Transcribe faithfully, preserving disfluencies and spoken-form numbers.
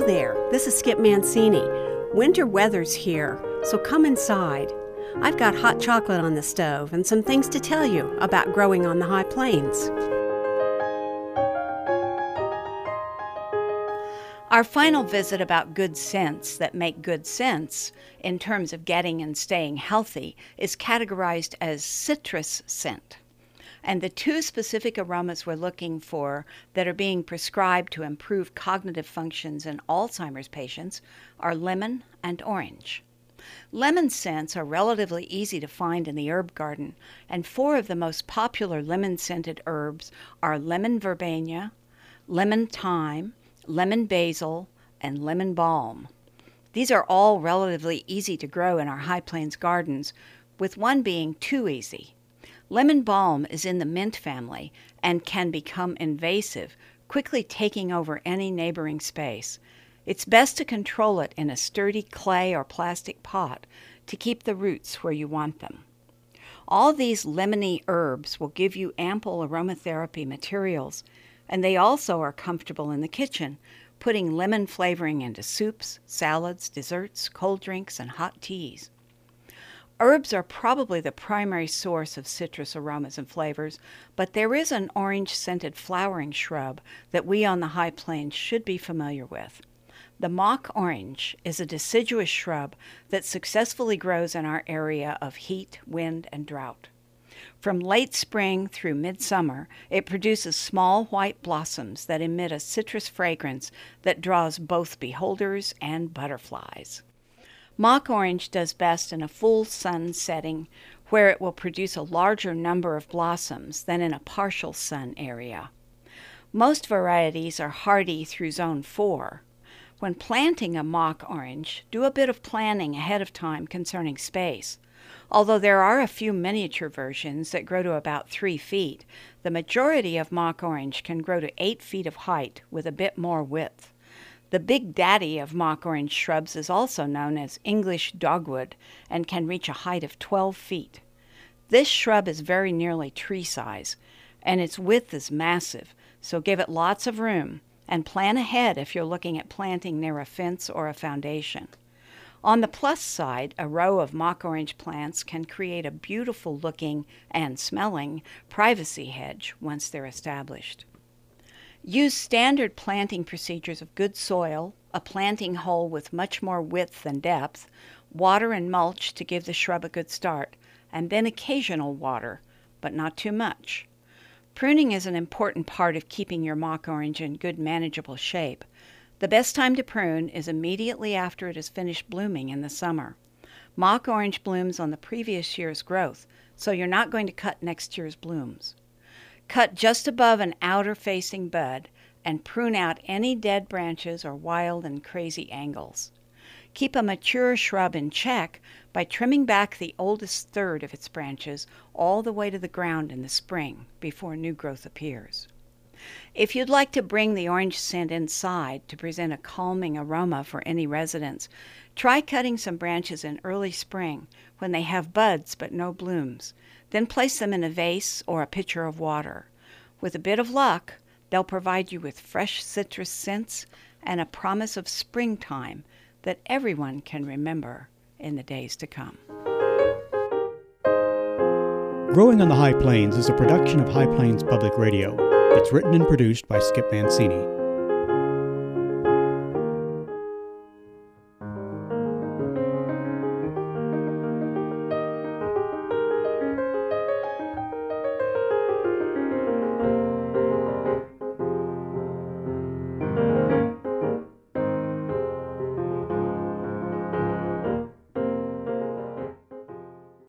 there, this is Skip Mancini. Winter weather's here, so come inside. I've got hot chocolate on the stove and some things to tell you about growing on the high plains. Our final visit about good scents that make good sense in terms of getting and staying healthy is categorized as citrus scent. And the two specific aromas we're looking for that are being prescribed to improve cognitive functions in Alzheimer's patients are lemon and orange. Lemon scents are relatively easy to find in the herb garden, and four of the most popular lemon-scented herbs are lemon verbena, lemon thyme, lemon basil, and lemon balm. These are all relatively easy to grow in our High Plains gardens, with one being too easy. Lemon balm is in the mint family and can become invasive, quickly taking over any neighboring space. It's best to control it in a sturdy clay or plastic pot to keep the roots where you want them. All these lemony herbs will give you ample aromatherapy materials, and they also are comfortable in the kitchen, putting lemon flavoring into soups, salads, desserts, cold drinks, and hot teas. Herbs are probably the primary source of citrus aromas and flavors, but there is an orange-scented flowering shrub that we on the High Plains should be familiar with. The mock orange is a deciduous shrub that successfully grows in our area of heat, wind, and drought. From late spring through midsummer, it produces small white blossoms that emit a citrus fragrance that draws both beholders and butterflies. Mock orange does best in a full sun setting where it will produce a larger number of blossoms than in a partial sun area. Most varieties are hardy through zone four. When planting a mock orange, do a bit of planning ahead of time concerning space. Although there are a few miniature versions that grow to about three feet, the majority of mock orange can grow to eight feet of height with a bit more width. The big daddy of mock orange shrubs is also known as English dogwood and can reach a height of twelve feet. This shrub is very nearly tree size, and its width is massive, so give it lots of room and plan ahead if you're looking at planting near a fence or a foundation. On the plus side, a row of mock orange plants can create a beautiful looking and smelling privacy hedge once they're established. Use standard planting procedures of good soil, a planting hole with much more width than depth, water and mulch to give the shrub a good start, and then occasional water, but not too much. Pruning is an important part of keeping your mock orange in good manageable shape. The best time to prune is immediately after it has finished blooming in the summer. Mock orange blooms on the previous year's growth, so you're not going to cut next year's blooms. Cut just above an outer-facing bud and prune out any dead branches or wild and crazy angles. Keep a mature shrub in check by trimming back the oldest third of its branches all the way to the ground in the spring before new growth appears. If you'd like to bring the orange scent inside to present a calming aroma for any residents, try cutting some branches in early spring when they have buds but no blooms. Then place them in a vase or a pitcher of water. With a bit of luck, they'll provide you with fresh citrus scents and a promise of springtime that everyone can remember in the days to come. Growing on the High Plains is a production of High Plains Public Radio. It's written and produced by Skip Mancini.